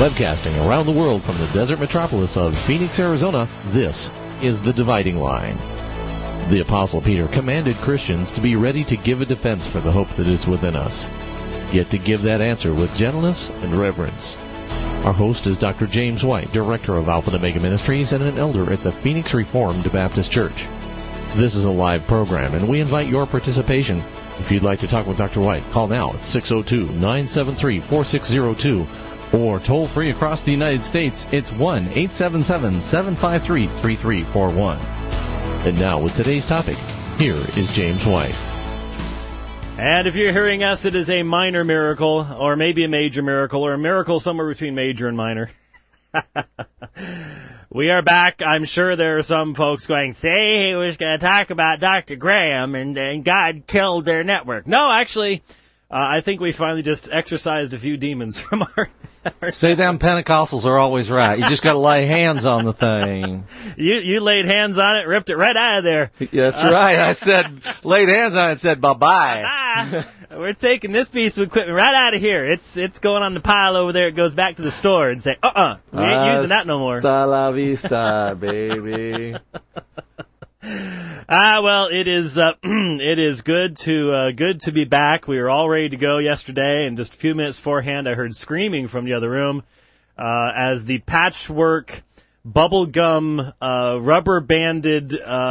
Webcasting around the world from the desert metropolis of Phoenix, Arizona, this is The Dividing Line. The Apostle Peter commanded Christians to be ready to give a defense for the hope that is within us, yet to give that answer with gentleness and reverence. Our host is Dr. James White, Director of Alpha and Omega Ministries and an elder at the Phoenix Reformed Baptist Church. This is a live program, and we invite your participation. If you'd like to talk with Dr. White, call now at 602-973-4602, or toll free across the United States, it's 1-877-753-3341. And now, with today's topic, here is James White. And if you're hearing us, it is a minor miracle, or maybe a major miracle, or a miracle somewhere between major and minor. We are back. I'm sure there are some folks going, say he was going to talk about Dr. Graham and God killed their network. No, actually, I think we finally just exorcised a few demons from our See, them Pentecostals are always right. You just got to lay hands on the thing. You laid hands on it, ripped it right out of there. That's right. I said, laid hands on it and said, bye-bye. We're taking this piece of equipment right out of here. It's going on the pile over there. It goes back to the store and say, we ain't using that no more. Hasta la vista, baby. Well, it is good to be back. We were all ready to go yesterday, and just a few minutes beforehand, I heard screaming from the other room as the patchwork, bubblegum, rubber-banded,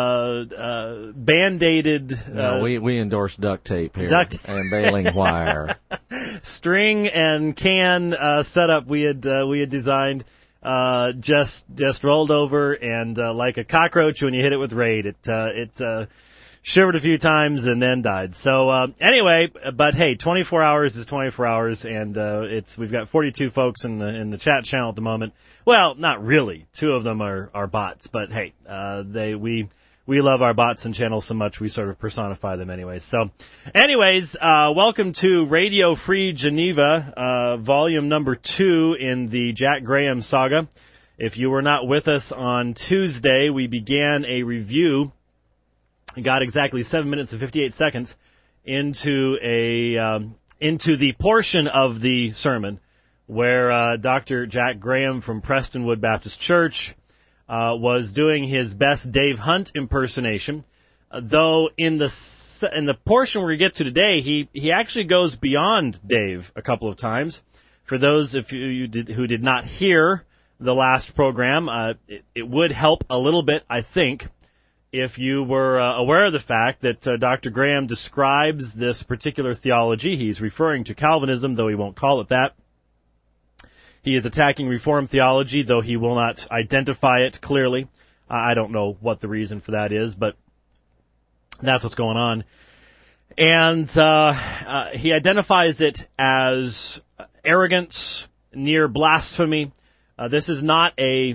band-aided... No, we endorse duct tape here and baling wire. String and can setup we had designed. Just rolled over, and like a cockroach when you hit it with Raid, it shivered a few times and then died. So anyway, but hey, 24 hours is 24 hours, and we've got 42 folks in the chat channel at the moment. Well, not really. 2 of them are bots, but hey, we love our bots and channels so much we sort of personify them anyway. So, anyways, welcome to Radio Free Geneva, volume number 2 in the Jack Graham saga. If you were not with us on Tuesday, we began a review, got exactly 7 minutes and 58 seconds into the portion of the sermon where Dr. Jack Graham from Prestonwood Baptist Church was doing his best Dave Hunt impersonation, though in the portion where we get to today, he actually goes beyond Dave a couple of times. For those of you who did not hear the last program, it would help a little bit, I think, if you were aware of the fact that Dr. Graham describes this particular theology. He's referring to Calvinism, though he won't call it that. He is attacking Reformed theology, though he will not identify it clearly. I don't know what the reason for that is, but that's what's going on. And he identifies it as arrogance, near blasphemy. This is not a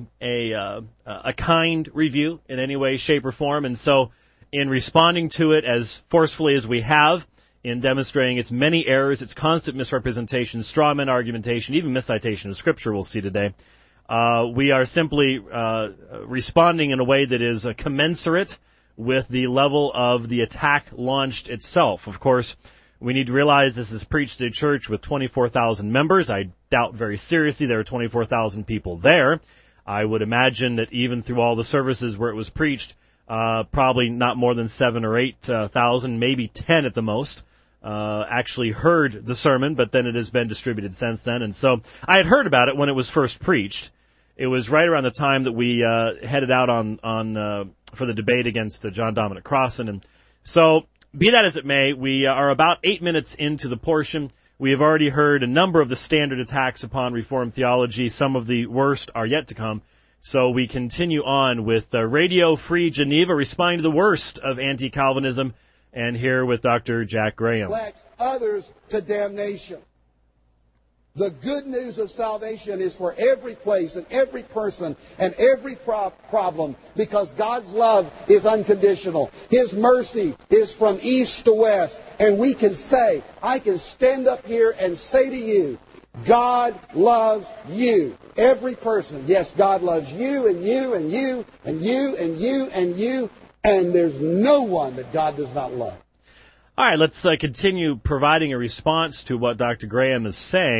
kind review in any way, shape, or form. And so in responding to it as forcefully as we have, in demonstrating its many errors, its constant misrepresentation, strawman argumentation, even miscitation of Scripture we'll see today. We are simply responding in a way that is commensurate with the level of the attack launched itself. Of course, we need to realize this is preached at a church with 24,000 members. I doubt very seriously there are 24,000 people there. I would imagine that even through all the services where it was preached, probably not more than 7,000 or 8,000, maybe 10 at the most, actually heard the sermon, but then it has been distributed since then. And so I had heard about it when it was first preached. It was right around the time that we headed out on for the debate against John Dominic Crossan. And so, be that as it may, we are about 8 minutes into the portion. We have already heard a number of the standard attacks upon Reformed theology. Some of the worst are yet to come. So we continue on with Radio Free Geneva, responding to the worst of anti-Calvinism, and here with Dr. Jack Graham. Others to damnation. The good news of salvation is for every place and every person and every problem, because God's love is unconditional. His mercy is from east to west. And we can say, I can stand up here and say to you, God loves you. Every person. Yes, God loves you and you and you and you and you and you. And there's no one that God does not love. All right, let's continue providing a response to what Dr. Graham is saying.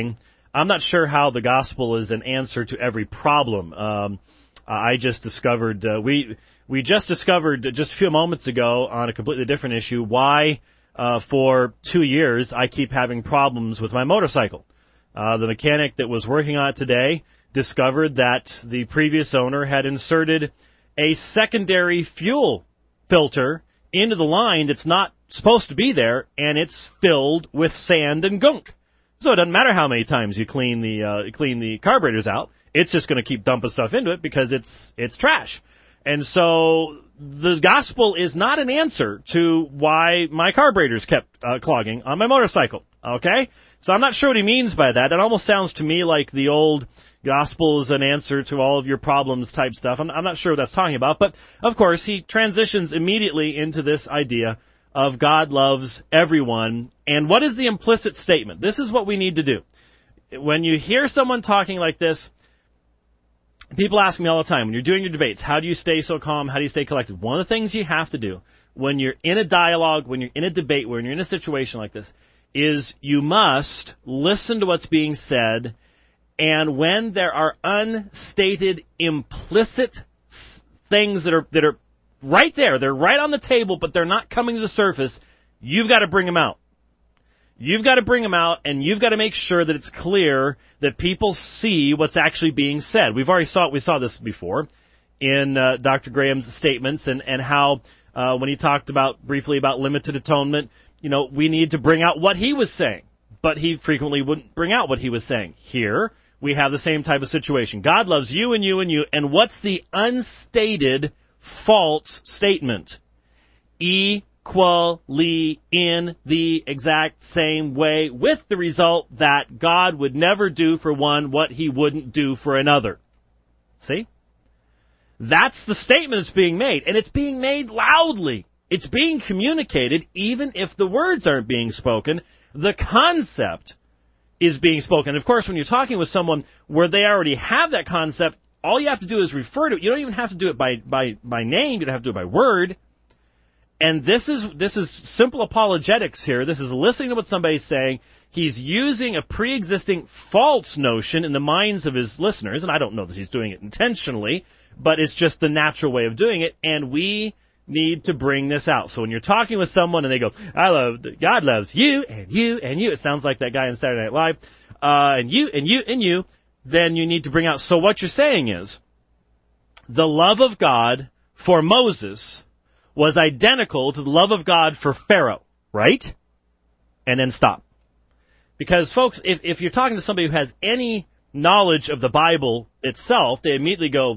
I'm not sure how the gospel is an answer to every problem. I just discovered, we just discovered just a few moments ago on a completely different issue why for 2 years I keep having problems with my motorcycle. The mechanic that was working on it today discovered that the previous owner had inserted a secondary fuel filter into the line that's not supposed to be there, and it's filled with sand and gunk. So it doesn't matter how many times you clean the carburetors out, it's just going to keep dumping stuff into it because it's trash. And so the gospel is not an answer to why my carburetors kept clogging on my motorcycle. Okay? So I'm not sure what he means by that. It almost sounds to me like the old gospel is an answer to all of your problems type stuff. I'm not sure what that's talking about. But, of course, he transitions immediately into this idea of God loves everyone. And what is the implicit statement? This is what we need to do. When you hear someone talking like this, people ask me all the time, when you're doing your debates, how do you stay so calm? How do you stay collected? One of the things you have to do when you're in a dialogue, when you're in a debate, when you're in a situation like this, is you must listen to what's being said, and when there are unstated, implicit things that are right there, they're right on the table, but they're not coming to the surface, you've got to bring them out. You've got to bring them out, and you've got to make sure that it's clear that people see what's actually being said. We saw this before in Dr. Graham's statements, and how when he talked briefly about limited atonement, we need to bring out what he was saying, but he frequently wouldn't bring out what he was saying. Here, we have the same type of situation. God loves you and you and you, and what's the unstated false statement? Equally in the exact same way, with the result that God would never do for one what he wouldn't do for another. See? That's the statement that's being made, and it's being made loudly. It's being communicated even if the words aren't being spoken. The concept is being spoken. Of course, when you're talking with someone where they already have that concept, all you have to do is refer to it. You don't even have to do it by name. You don't have to do it by word. And this is simple apologetics here. This is listening to what somebody's saying. He's using a pre-existing false notion in the minds of his listeners, and I don't know that he's doing it intentionally, but it's just the natural way of doing it, and we need to bring this out. So when you're talking with someone and they go, God loves you and you and you, it sounds like that guy on Saturday Night Live, and you and you and you, then you need to bring out, so what you're saying is, the love of God for Moses was identical to the love of God for Pharaoh, right? And then stop. Because, folks, if you're talking to somebody who has any knowledge of the Bible itself, they immediately go,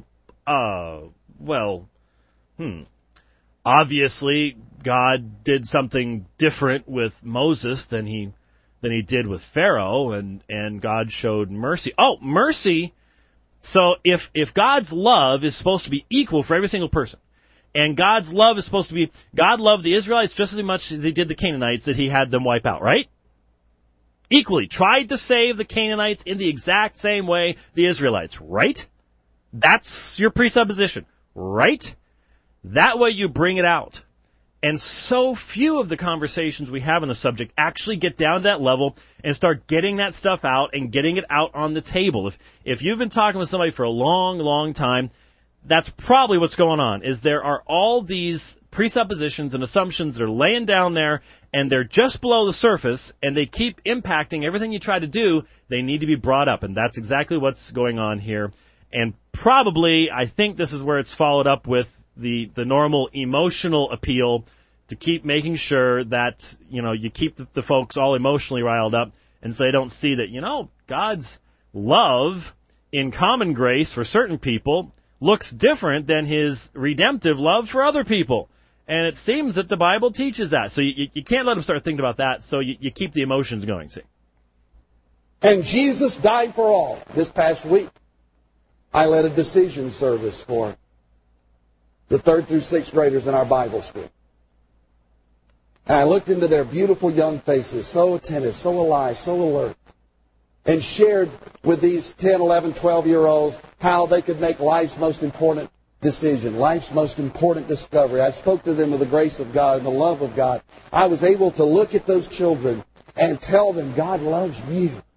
obviously God did something different with Moses than he did with Pharaoh, and God showed mercy. Oh, mercy! So if God's love is supposed to be equal for every single person, and God's love is supposed to be, God loved the Israelites just as much as he did the Canaanites that he had them wipe out, right? Equally. Tried to save the Canaanites in the exact same way the Israelites, right? That's your presupposition, right? That way you bring it out. And so few of the conversations we have on the subject actually get down to that level and start getting that stuff out and getting it out on the table. If you've been talking with somebody for a long, long time, that's probably what's going on, is there are all these presuppositions and assumptions that are laying down there, and they're just below the surface, and they keep impacting everything you try to do. They need to be brought up, and that's exactly what's going on here. And probably, I think this is where it's followed up with the normal emotional appeal to keep making sure that, you keep the folks all emotionally riled up, and so they don't see that, God's love in common grace for certain people looks different than his redemptive love for other people. And it seems that the Bible teaches that. So you can't let them start thinking about that, so you keep the emotions going, see. And Jesus died for all. This past week, I led a decision service for the 3rd through 6th graders in our Bible school. And I looked into their beautiful young faces, so attentive, so alive, so alert, and shared with these 10, 11, 12-year-olds how they could make life's most important decision, life's most important discovery. I spoke to them with the grace of God and the love of God. I was able to look at those children and tell them, God loves you.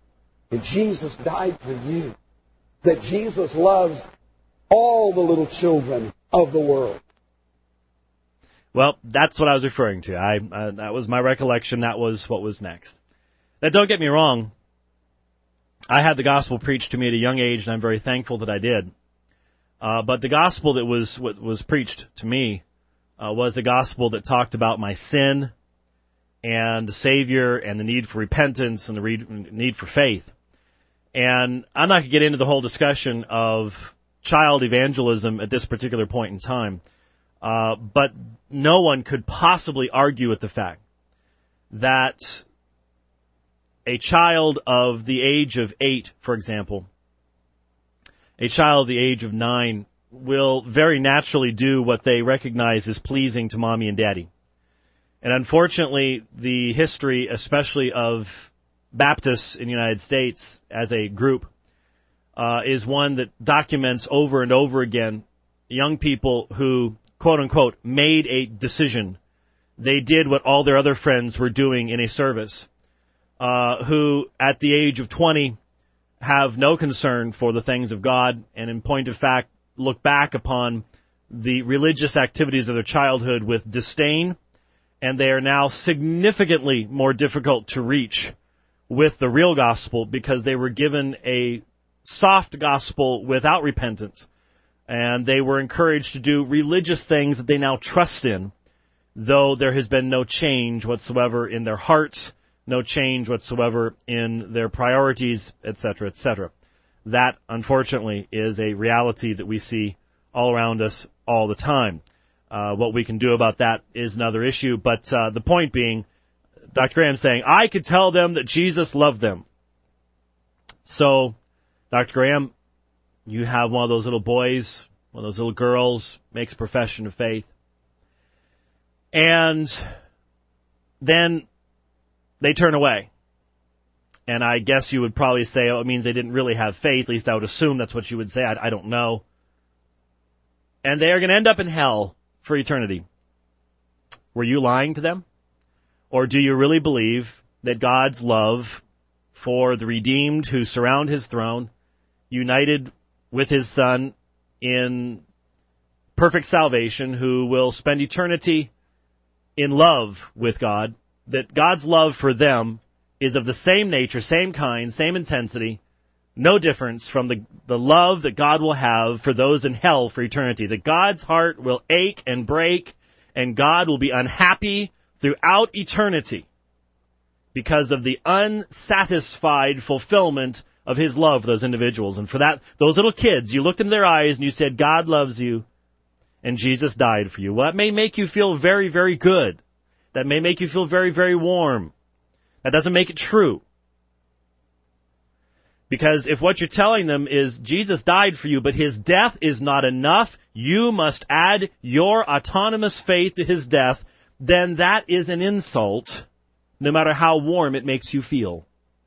And Jesus died for you. That Jesus loves all the little children of the world. Well, that's what I was referring to. That was my recollection. That was what was next. Now, don't get me wrong. I had the gospel preached to me at a young age, and I'm very thankful that I did. But the gospel that was preached to me was a gospel that talked about my sin and the Savior and the need for repentance and the need for faith. And I'm not going to get into the whole discussion of child evangelism at this particular point in time. But no one could possibly argue with the fact that a child of the age of 8, for example, a child of the age of 9 will very naturally do what they recognize as pleasing to mommy and daddy. And unfortunately, the history, especially of Baptists in the United States as a group, is one that documents over and over again young people who, quote-unquote, made a decision. They did what all their other friends were doing in a service, who, at the age of 20, have no concern for the things of God, and in point of fact, look back upon the religious activities of their childhood with disdain, and they are now significantly more difficult to reach with the real gospel because they were given a soft gospel without repentance, and they were encouraged to do religious things that they now trust in, though there has been no change whatsoever in their hearts, no change whatsoever in their priorities, etc., etc. That, unfortunately, is a reality that we see all around us all the time. What we can do about that is another issue, but the point being, Dr. Graham's saying, I could tell them that Jesus loved them. So, Dr. Graham, you have one of those little boys, one of those little girls, makes a profession of faith. And then they turn away. And I guess you would probably say, oh, it means they didn't really have faith. At least I would assume that's what you would say. I don't know. And they are going to end up in hell for eternity. Were you lying to them? Or do you really believe that God's love for the redeemed who surround His throne, united with His Son in perfect salvation, who will spend eternity in love with God, that God's love for them is of the same nature, same kind, same intensity, no difference from the love that God will have for those in hell for eternity, that God's heart will ache and break, and God will be unhappy throughout eternity because of the unsatisfied fulfillment of His love for those individuals. And for that, those little kids, you looked into their eyes and you said, God loves you and Jesus died for you. Well, that may make you feel very, very good. That may make you feel very, very warm. That doesn't make it true. Because if what you're telling them is Jesus died for you, but His death is not enough, you must add your autonomous faith to His death, then that is an insult, no matter how warm it makes you feel.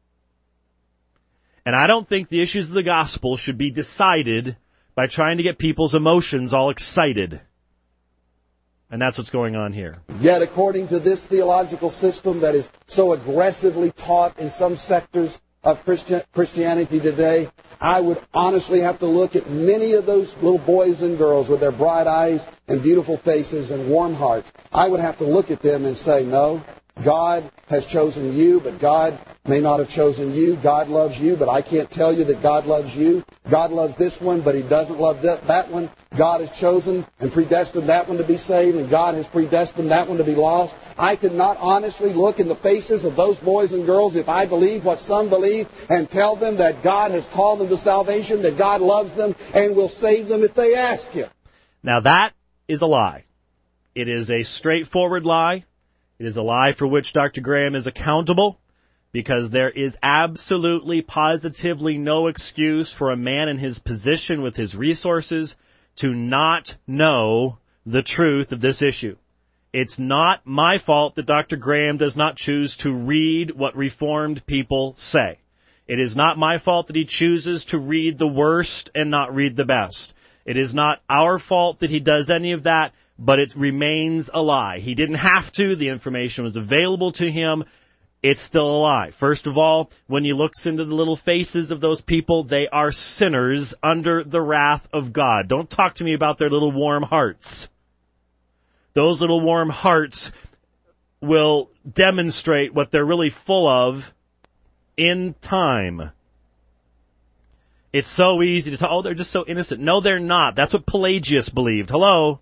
And I don't think the issues of the gospel should be decided by trying to get people's emotions all excited. And that's what's going on here. Yet according to this theological system that is so aggressively taught in some sectors of Christianity today, I would honestly have to look at many of those little boys and girls with their bright eyes and beautiful faces and warm hearts. I would have to look at them and say, no, God has chosen you, but God may not have chosen you. God loves you, but I can't tell you that God loves you. God loves this one, but He doesn't love that one. God has chosen and predestined that one to be saved, and God has predestined that one to be lost. I could not honestly look in the faces of those boys and girls, if I believe what some believe, and tell them that God has called them to salvation, that God loves them and will save them if they ask Him. Now that is a lie. It is a straightforward lie. It is a lie for which Dr. Graham is accountable, because there is absolutely, positively no excuse for a man in his position with his resources to not know the truth of this issue. It's not my fault that Dr. Graham does not choose to read what Reformed people say. It is not my fault that he chooses to read the worst and not read the best. It is not our fault that he does any of that, but it remains a lie. He didn't have to. The information was available to him. it's still a lie. First of all, when you look into the little faces of those people, they are sinners under the wrath of God. Don't talk to me about their little warm hearts. Those little warm hearts will demonstrate what they're really full of in time. It's so easy to talk, oh, they're just so innocent. No, they're not. That's what Pelagius believed. Hello?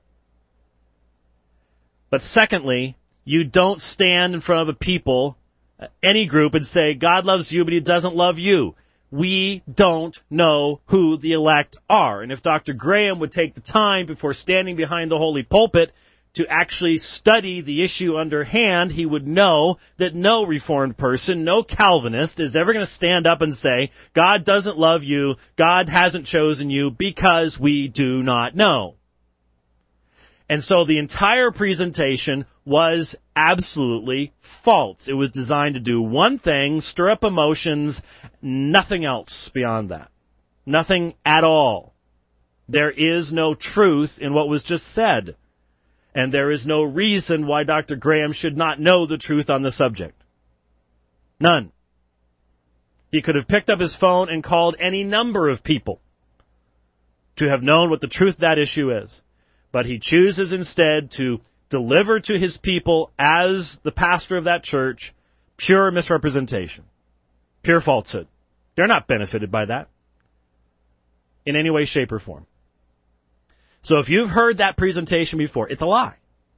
But secondly, you don't stand in front of a people, any group, and say, God loves you, but he doesn't love you. We don't know who the elect are. And if Dr. Graham would take the time before standing behind the holy pulpit to actually study the issue under hand, he would know that no Reformed person, no Calvinist, is ever going to stand up and say, God doesn't love you, God hasn't chosen you, because we do not know. And so the entire presentation was absolutely false. It was designed to do one thing, stir up emotions, nothing else beyond that. Nothing at all. There is no truth in what was just said. And there is no reason why Dr. Graham should not know the truth on the subject. None. He could have picked up his phone and called any number of people to have known what the truth of that issue is. But he chooses instead to deliver to his people, as the pastor of that church, pure misrepresentation, pure falsehood. They're not benefited by that in any way, shape, or form. So if you've heard that presentation before, it's a lie.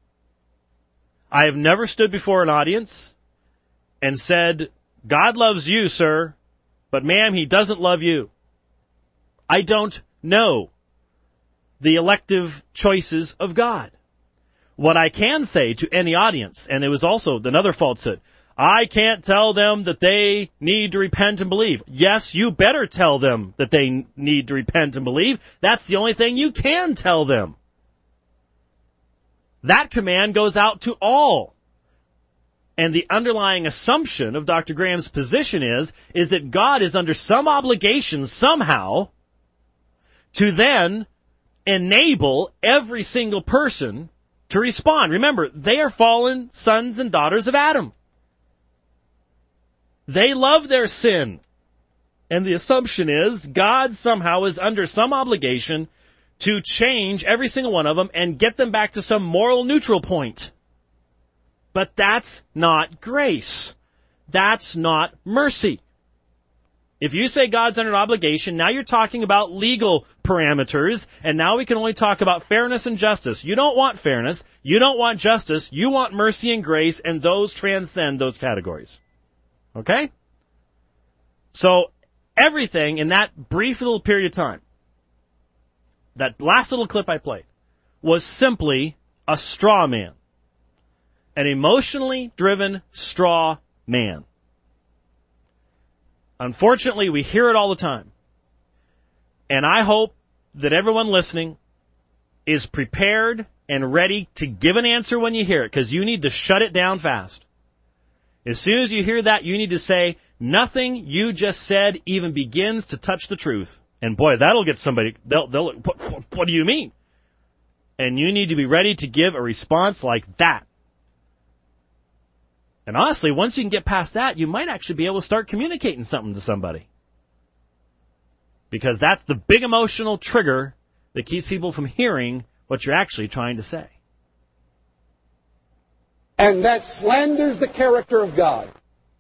I have never stood before an audience and said, God loves you, sir, but ma'am, he doesn't love you. I don't know the elective choices of God. What I can say to any audience, and it was also another falsehood, I can't tell them that they need to repent and believe. Yes, you better tell them that they need to repent and believe. That's the only thing you can tell them. That command goes out to all. And the underlying assumption of Dr. Graham's position is that God is under some obligation somehow to then enable every single person to respond. Remember, they are fallen sons and daughters of Adam. They love their sin. And the assumption is God somehow is under some obligation to change every single one of them and get them back to some moral neutral point. But that's not grace. That's not mercy. If you say God's under an obligation, now you're talking about legal parameters, and now we can only talk about fairness and justice. You don't want fairness, you don't want justice, you want mercy and grace, and those transcend those categories. Okay? So, everything in that brief little period of time, that last little clip I played, was simply a straw man. An emotionally driven straw man. Unfortunately, we hear it all the time. And I hope that everyone listening is prepared and ready to give an answer when you hear it, because you need to shut it down fast. As soon as you hear that, you need to say, nothing you just said even begins to touch the truth. And boy, that'll get somebody, they'll what do you mean? And you need to be ready to give a response like that. And honestly, once you can get past that, you might actually be able to start communicating something to somebody. Because that's the big emotional trigger that keeps people from hearing what you're actually trying to say. And that slanders the character of God.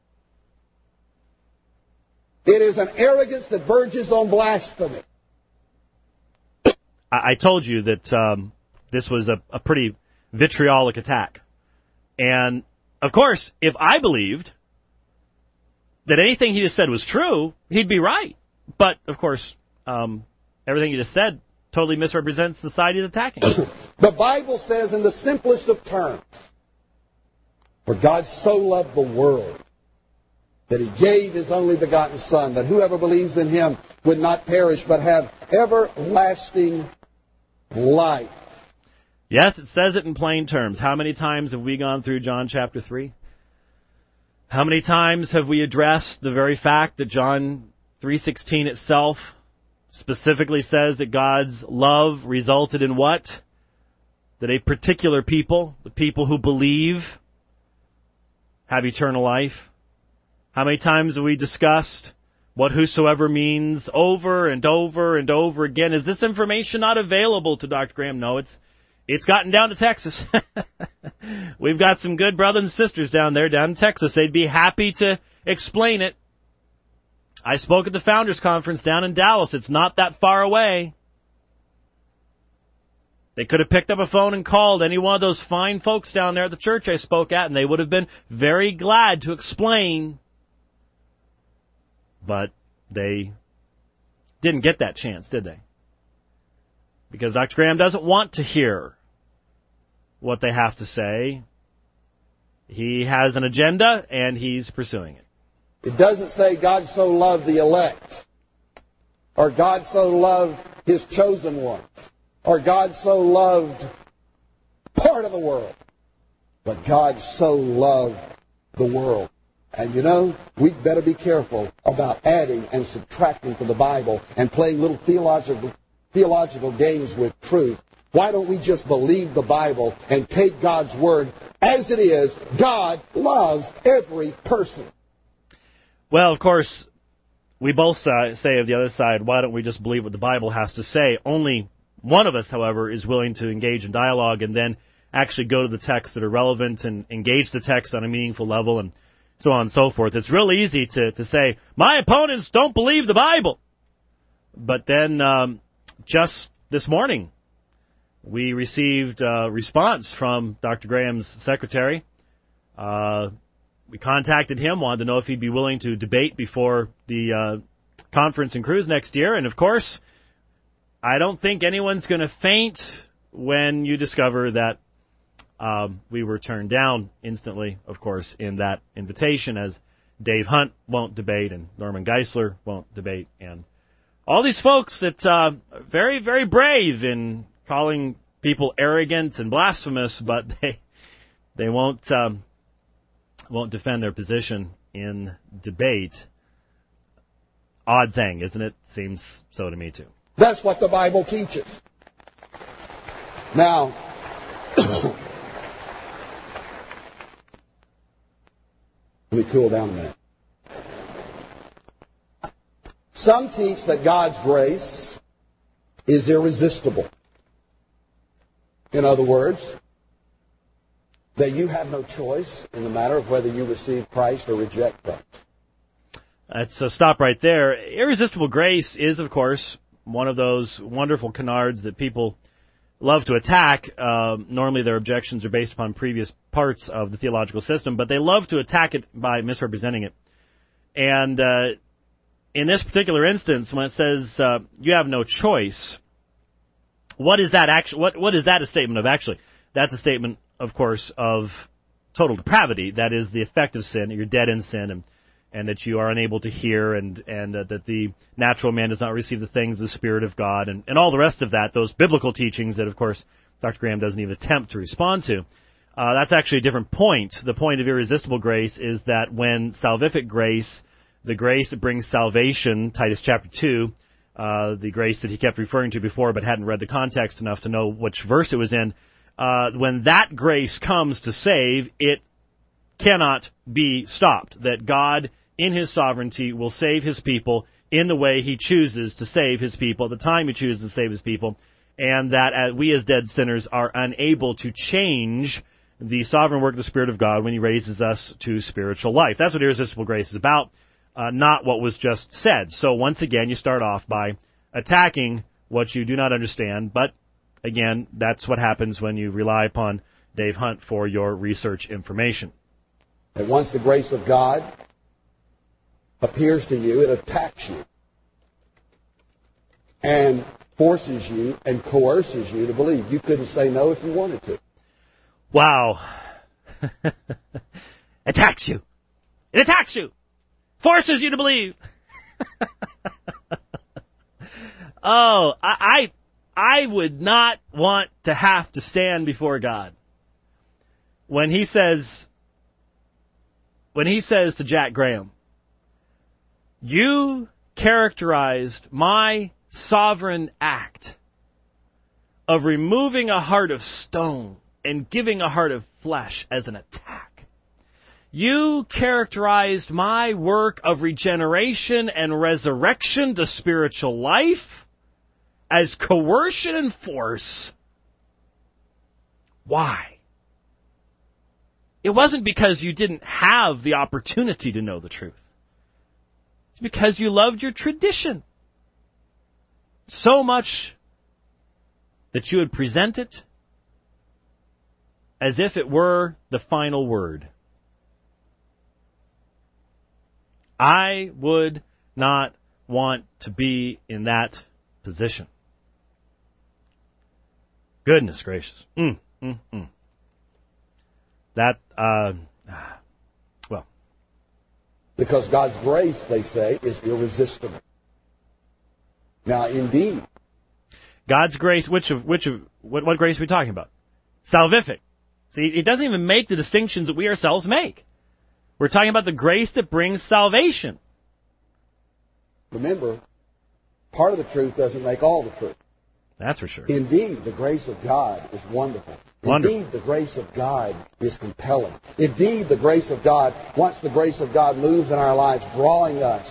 It is an arrogance that verges on blasphemy. I told you that this was a pretty vitriolic attack. And, of course, if I believed that anything he just said was true, he'd be right. But, of course, everything he just said totally misrepresents the side he's attacking. The Bible says in the simplest of terms, for God so loved the world that he gave his only begotten Son, that whoever believes in him would not perish but have everlasting life. Yes, it says it in plain terms. How many times have we gone through John chapter 3? How many times have we addressed the very fact that John 3:16 itself specifically says that God's love resulted in what? That a particular people, the people who believe, have eternal life. How many times have we discussed what whosoever means over and over and over again? Is this information not available to Dr. Graham? No, it's gotten down to Texas. We've got some good brothers and sisters down in Texas. They'd be happy to explain it. I spoke at the Founders Conference down in Dallas. It's not that far away. They could have picked up a phone and called any one of those fine folks down there at the church I spoke at, and they would have been very glad to explain. But they didn't get that chance, did they? Because Dr. Graham doesn't want to hear what they have to say. He has an agenda, and he's pursuing it. It doesn't say God so loved the elect, or God so loved His chosen ones, or God so loved part of the world. But God so loved the world. And you know, we'd better be careful about adding and subtracting from the Bible and playing little theological games with truth. Why don't we just believe the Bible and take God's Word as it is? God loves every person. Well, of course, we both say of the other side, why don't we just believe what the Bible has to say? Only one of us, however, is willing to engage in dialogue and then actually go to the texts that are relevant and engage the text on a meaningful level and so on and so forth. It's real easy to say, my opponents don't believe the Bible. But then just this morning, we received a response from Dr. Graham's secretary. We contacted him, wanted to know if he'd be willing to debate before the conference and cruise next year. And, of course, I don't think anyone's going to faint when you discover that we were turned down instantly, of course, in that invitation, as Dave Hunt won't debate and Norman Geisler won't debate. And all these folks that are very, very brave in calling people arrogant and blasphemous, but they won't defend their position in debate. Odd thing, isn't it? Seems so to me, too. That's what the Bible teaches. Now, let me cool down a minute. Some teach that God's grace is irresistible. In other words, that you have no choice in the matter of whether you receive Christ or reject Christ. Let's stop right there. Irresistible grace is, of course, one of those wonderful canards that people love to attack. Normally their objections are based upon previous parts of the theological system, but they love to attack it by misrepresenting it. And in this particular instance, when it says you have no choice, what is that what is that a statement of? Actually, that's a statement, of course, of total depravity. That is the effect of sin, that you're dead in sin, and that you are unable to hear, and that the natural man does not receive the things of the Spirit of God, and all the rest of that, those biblical teachings that, of course, Dr. Graham doesn't even attempt to respond to. That's actually a different point. The point of irresistible grace is that when salvific grace, the grace that brings salvation, Titus chapter 2, the grace that he kept referring to before but hadn't read the context enough to know which verse it was in, when that grace comes to save, it cannot be stopped. That God, in His sovereignty, will save His people in the way He chooses to save His people, at the time He chooses to save His people, and that we as dead sinners are unable to change the sovereign work of the Spirit of God when He raises us to spiritual life. That's what irresistible grace is about, not what was just said. So once again, you start off by attacking what you do not understand, but again, that's what happens when you rely upon Dave Hunt for your research information. And once the grace of God appears to you, it attacks you and forces you and coerces you to believe. You couldn't say no if you wanted to. Wow. Attacks you. It attacks you. Forces you to believe. Oh, I would not want to have to stand before God when He says to Jack Graham, you characterized my sovereign act of removing a heart of stone and giving a heart of flesh as an attack. You characterized my work of regeneration and resurrection to spiritual life as coercion and force. Why? It wasn't because you didn't have the opportunity to know the truth. It's because you loved your tradition so much that you would present it as if it were the final word. I would not want to be in that position. Goodness gracious. That, well. Because God's grace, they say, is irresistible. Now, indeed. God's grace, what grace are we talking about? Salvific. See, it doesn't even make the distinctions that we ourselves make. We're talking about the grace that brings salvation. Remember, part of the truth doesn't make all the truth. That's for sure. Indeed, the grace of God is wonderful. Wonderful. Indeed, the grace of God is compelling. Indeed, the grace of God, once the grace of God moves in our lives, drawing us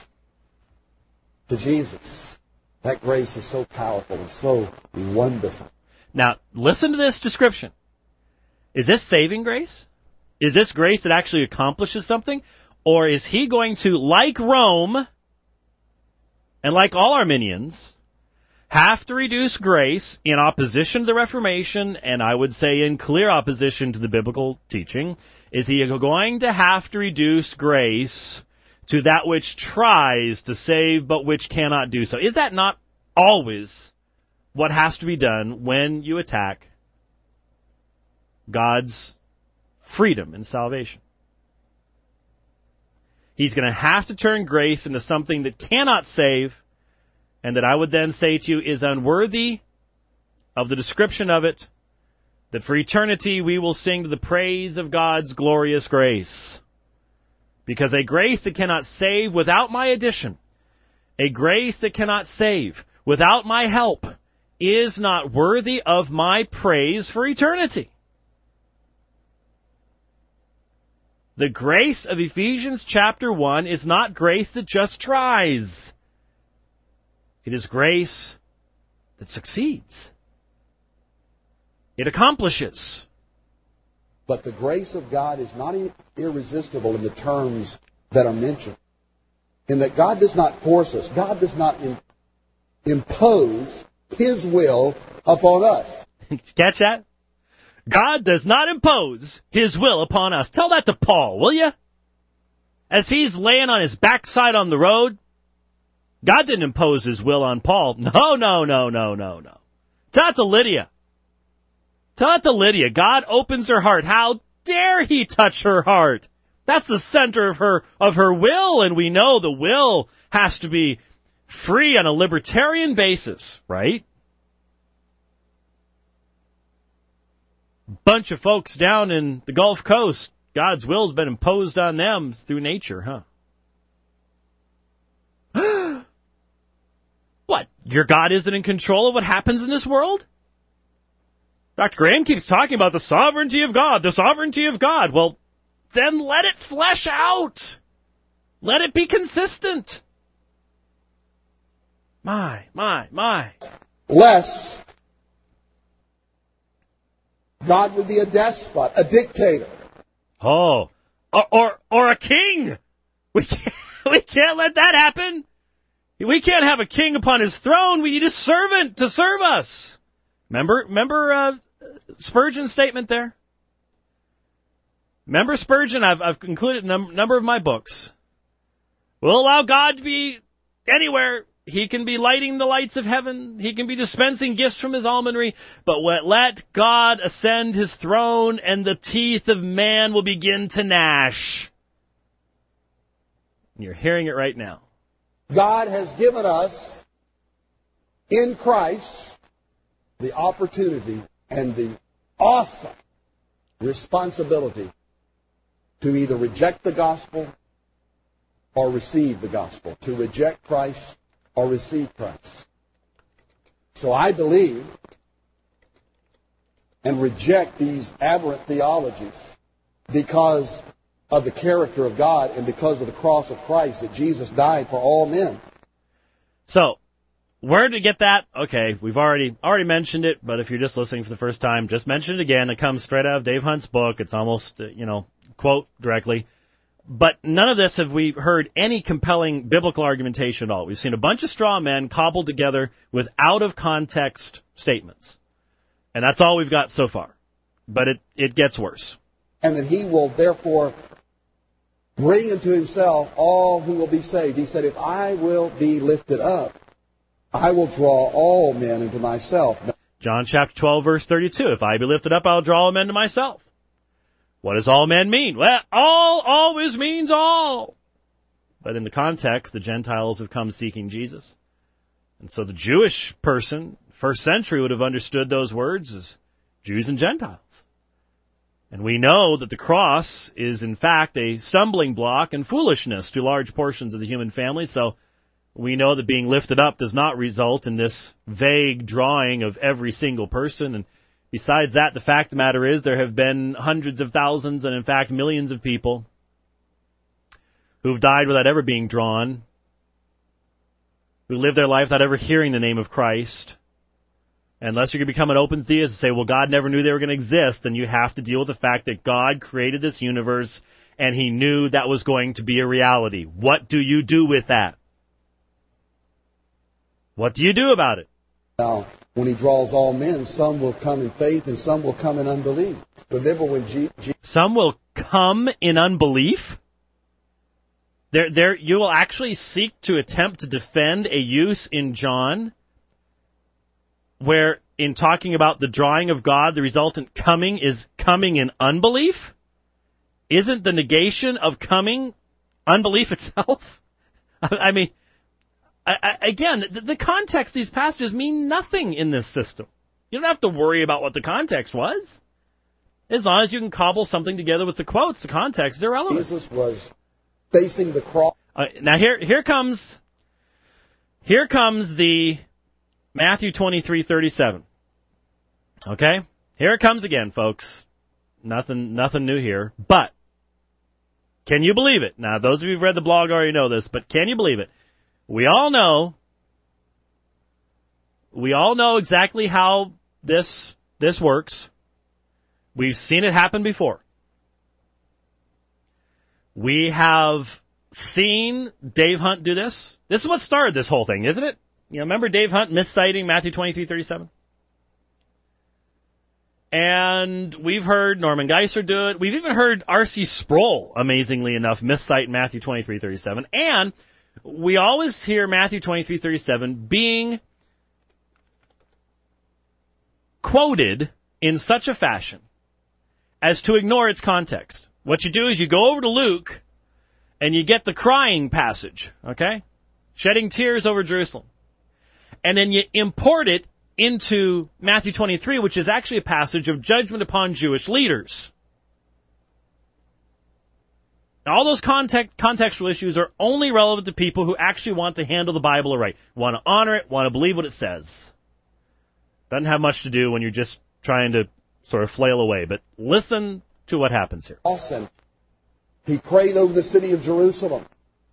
to Jesus, that grace is so powerful and so wonderful. Now, listen to this description. Is this saving grace? Is this grace that actually accomplishes something? Or is he going to, like Rome, and like all Arminians, have to reduce grace in opposition to the Reformation, and I would say in clear opposition to the biblical teaching? Is he going to have to reduce grace to that which tries to save but which cannot do so? Is that not always what has to be done when you attack God's freedom and salvation? He's going to have to turn grace into something that cannot save, and that I would then say to you is unworthy of the description of it, that for eternity we will sing to the praise of God's glorious grace. Because a grace that cannot save without my addition, a grace that cannot save without my help, is not worthy of my praise for eternity. The grace of Ephesians chapter 1 is not grace that just tries. It is grace that succeeds. It accomplishes. But the grace of God is not irresistible in the terms that are mentioned. In that God does not force us. God does not impose His will upon us. Catch that? God does not impose His will upon us. Tell that to Paul, will you? As he's laying on his backside on the road, God didn't impose His will on Paul. No. Tell it to Lydia. Tell it to Lydia. God opens her heart. How dare He touch her heart? That's the center of her will, and we know the will has to be free on a libertarian basis, right? Bunch of folks down in the Gulf Coast, God's will's been imposed on them through nature, huh? What? Your God isn't in control of what happens in this world? Dr. Graham keeps talking about the sovereignty of God, the sovereignty of God. Well, then let it flesh out. Let it be consistent. My. Lest God would be a despot, a dictator. Oh, or a king. We can't let that happen. We can't have a king upon his throne. We need a servant to serve us. Remember Spurgeon's statement there? Remember Spurgeon? I've included a number of my books. We'll allow God to be anywhere. He can be lighting the lights of heaven. He can be dispensing gifts from His almonry. But let God ascend His throne, and the teeth of man will begin to gnash. You're hearing it right now. God has given us, in Christ, the opportunity and the awesome responsibility to either reject the gospel or receive the gospel, to reject Christ or receive Christ. So I believe and reject these aberrant theologies because of the character of God and because of the cross of Christ that Jesus died for all men. So, where to get that? Okay, we've already mentioned it, but if you're just listening for the first time, just mention it again. It comes straight out of Dave Hunt's book. It's almost, quote directly. But none of this have we heard any compelling biblical argumentation at all. We've seen a bunch of straw men cobbled together with out-of-context statements. And that's all we've got so far. But it gets worse. And that he will therefore bring into himself all who will be saved. He said, if I will be lifted up, I will draw all men into myself. John chapter 12, verse 32. If I be lifted up, I'll draw all men to myself. What does all men mean? Well, all always means all. But in the context, the Gentiles have come seeking Jesus. And so the Jewish person, first century, would have understood those words as Jews and Gentiles. And we know that the cross is, in fact, a stumbling block and foolishness to large portions of the human family. So we know that being lifted up does not result in this vague drawing of every single person. And besides that, the fact of the matter is there have been hundreds of thousands and, in fact, millions of people who've died without ever being drawn, who live their life without ever hearing the name of Christ. Unless you're going to become an open theist and say, well, God never knew they were going to exist, then you have to deal with the fact that God created this universe and He knew that was going to be a reality. What do you do with that? What do you do about it? Now, when He draws all men, some will come in faith and some will come in unbelief. Remember when some will come in unbelief? You will actually seek to attempt to defend a use in John where, in talking about the drawing of God, the resultant coming is coming in unbelief? Isn't the negation of coming unbelief itself? I mean, again, the context of these passages mean nothing in this system. You don't have to worry about what the context was. As long as you can cobble something together with the quotes, the context is irrelevant. Jesus was facing the cross. Now here comes the Matthew 23:37. Okay? Here it comes again, folks. Nothing new here. But can you believe it? Now, those of you who've read the blog already know this, but can you believe it? We all know exactly how this works. We've seen it happen before. We have seen Dave Hunt do this. This is what started this whole thing, isn't it? You know, remember Dave Hunt misciting Matthew 23:37? And we've heard Norman Geisler do it. We've even heard R.C. Sproul, amazingly enough, miscite Matthew 23:37. And we always hear Matthew 23:37 being quoted in such a fashion as to ignore its context. What you do is you go over to Luke and you get the crying passage, okay? Shedding tears over Jerusalem. And then you import it into Matthew 23, which is actually a passage of judgment upon Jewish leaders. Now, all those contextual issues are only relevant to people who actually want to handle the Bible right, want to honor it, want to believe what it says. Doesn't have much to do when you're just trying to sort of flail away. But listen to what happens here. Awesome. He prayed over the city of Jerusalem.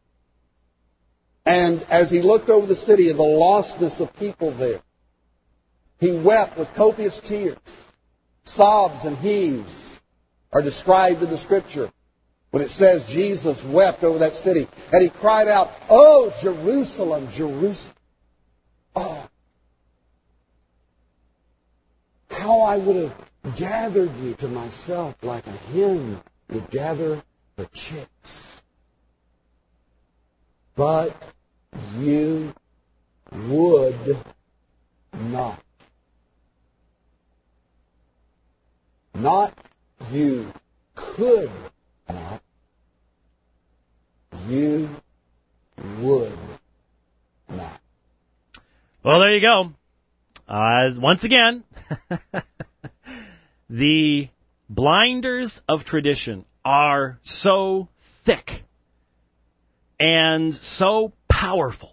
And as he looked over the city and the lostness of people there, he wept with copious tears. Sobs and heaves are described in the Scripture when it says Jesus wept over that city. And he cried out, "Oh, Jerusalem, Jerusalem! Oh, how I would have gathered you to myself like a hen would gather her chicks. But you would not." Not you could not. You would not. Well, there you go. Once again, the blinders of tradition are so thick and so powerful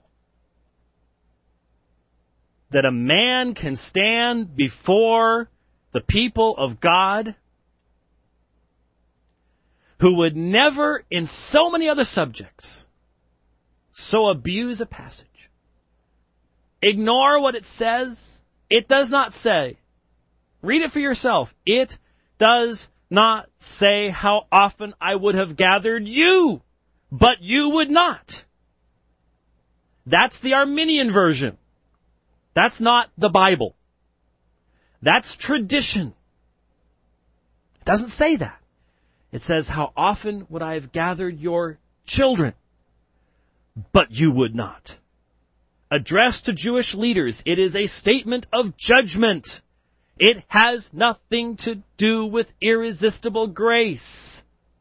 that a man can stand before the people of God who would never, in so many other subjects, so abuse a passage. Ignore what it says. It does not say. Read it for yourself. It does not say how often I would have gathered you, but you would not. That's the Arminian version. That's not the Bible. That's tradition. It doesn't say that. It says, how often would I have gathered your children, but you would not. Addressed to Jewish leaders, it is a statement of judgment. It has nothing to do with irresistible grace.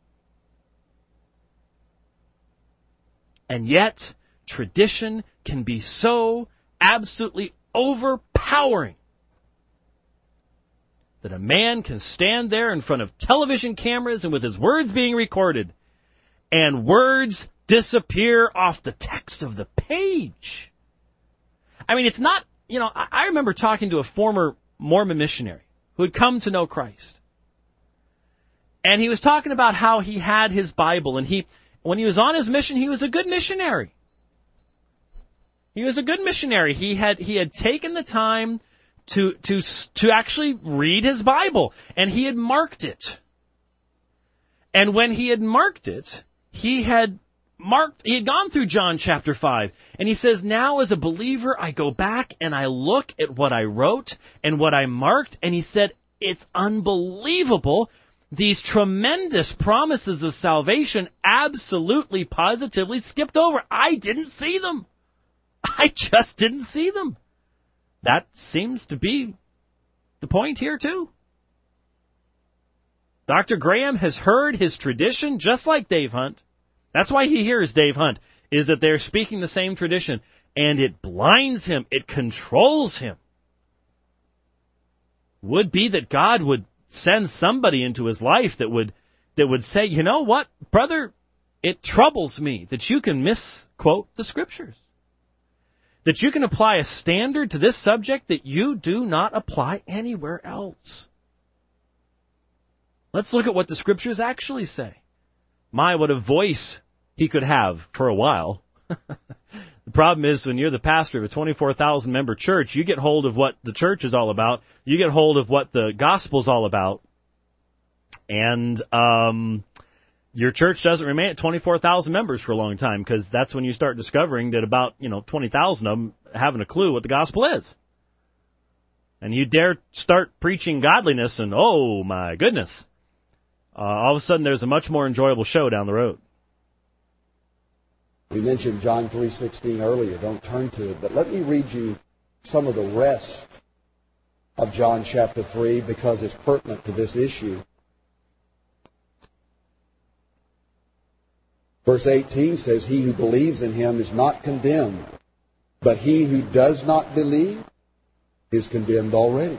And yet, tradition can be so absolutely overpowering that a man can stand there in front of television cameras and with his words being recorded, and words disappear off the text of the page. I mean, it's not, I remember talking to a former Mormon missionary who had come to know Christ. And he was talking about how he had his Bible, and when he was on his mission, he was a good missionary. He was a good missionary. He had taken the time to actually read his Bible, and he had marked it. And when he had marked it, he had gone through John chapter 5, and he says, now as a believer, I go back and I look at what I wrote and what I marked, and he said, it's unbelievable. These tremendous promises of salvation absolutely, positively skipped over. I didn't see them. I just didn't see them. That seems to be the point here, too. Dr. Graham has heard his tradition just like Dave Hunt. That's why he hears Dave Hunt, is that they're speaking the same tradition, and it blinds him. It controls him. Would be that God would send somebody into his life that would say, you know what, brother, it troubles me that you can misquote the Scriptures. That you can apply a standard to this subject that you do not apply anywhere else. Let's look at what the Scriptures actually say. My, what a voice he could have for a while. The problem is when you're the pastor of a 24,000-member church, you get hold of what the church is all about. You get hold of what the gospel's all about. And your church doesn't remain at 24,000 members for a long time, because that's when you start discovering that about 20,000 of them haven't a clue what the gospel is. And you dare start preaching godliness, and oh my goodness, all of a sudden there's a much more enjoyable show down the road. We mentioned John 3:16 earlier. Don't turn to it, but let me read you some of the rest of John chapter 3 because it's pertinent to this issue. Verse 18 says, he who believes in him is not condemned, but he who does not believe is condemned already.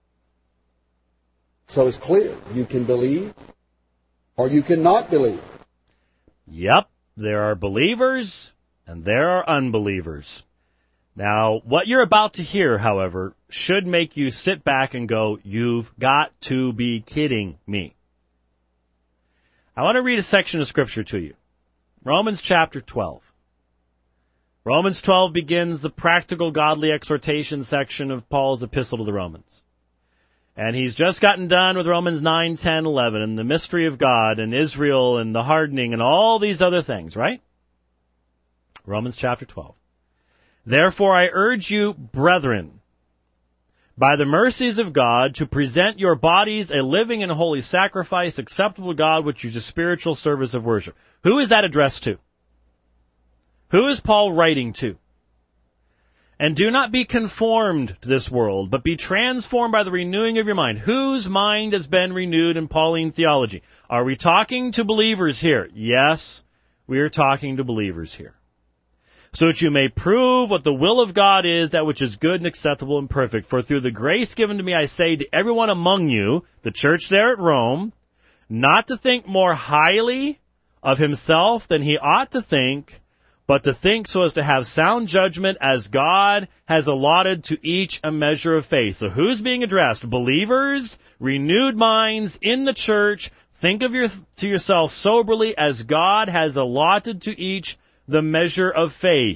So it's clear. You can believe or you cannot believe. Yep, there are believers and there are unbelievers. Now, what you're about to hear, however, should make you sit back and go, you've got to be kidding me. I want to read a section of Scripture to you. Romans chapter 12. Romans 12 begins the practical godly exhortation section of Paul's epistle to the Romans. And he's just gotten done with Romans 9, 10, 11, and the mystery of God, and Israel, and the hardening, and all these other things, right? Romans chapter 12. Therefore I urge you, brethren, by the mercies of God, to present your bodies a living and holy sacrifice acceptable to God, which is a spiritual service of worship. Who is that addressed to? Who is Paul writing to? And do not be conformed to this world, but be transformed by the renewing of your mind. Whose mind has been renewed in Pauline theology? Are we talking to believers here? Yes, we are talking to believers here. So that you may prove what the will of God is, that which is good and acceptable and perfect. For through the grace given to me, I say to everyone among you, the church there at Rome, not to think more highly of himself than he ought to think, but to think so as to have sound judgment, as God has allotted to each a measure of faith. So who's being addressed? Believers, renewed minds in the church, Think to yourself soberly as God has allotted to each the measure of faith.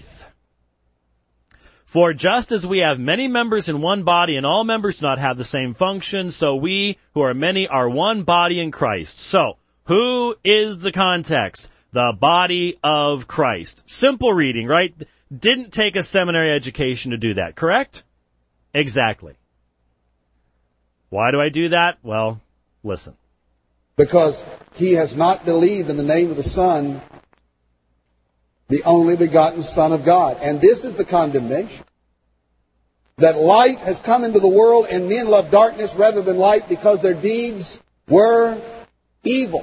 For just as we have many members in one body, and all members do not have the same function, so we, who are many, are one body in Christ. So, who is the context? The body of Christ. Simple reading, right? Didn't take a seminary education to do that, correct? Exactly. Why do I do that? Well, listen. Because he has not believed in the name of the Son, the only begotten Son of God. And this is the condemnation. That light has come into the world, and men love darkness rather than light because their deeds were evil.